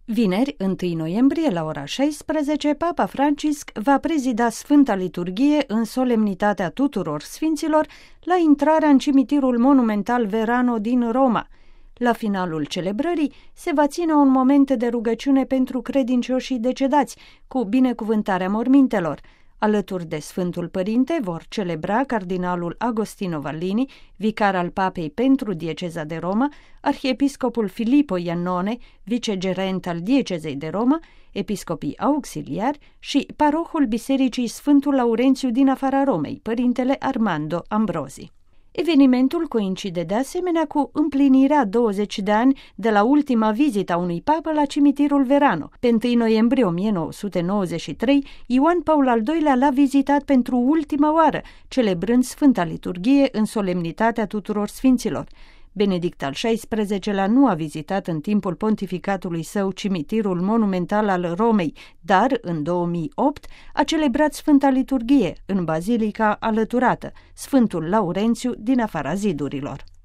Vineri, 1 noiembrie, la ora 16, Papa Francisc va prezida Sfânta Liturghie în solemnitatea tuturor sfinților la intrarea în cimitirul monumental Verano din Roma. La finalul celebrării se va ține un moment de rugăciune pentru credincioșii decedați, cu binecuvântarea mormintelor. Alături de Sfântul Părinte vor celebra cardinalul Agostino Vallini, vicar al Papei pentru dieceza de Roma, arhiepiscopul Filippo Iannone, vicegerent al diecezei de Roma, episcopii auxiliari și parohul Bisericii Sfântul Laurențiu din afara Romei, părintele Armando Ambrosi. Evenimentul coincide de asemenea cu împlinirea 20 de ani de la ultima vizită a unui papă la cimitirul Verano. Pe 1 noiembrie 1993, Ioan Paul al II-lea l-a vizitat pentru ultima oară, celebrând Sfânta Liturghie în solemnitatea tuturor sfinților. Benedict al XVI-lea nu a vizitat în timpul pontificatului său cimitirul monumental al Romei, dar în 2008 a celebrat Sfânta Liturghie în bazilica alăturată, Sfântul Laurențiu din afara zidurilor.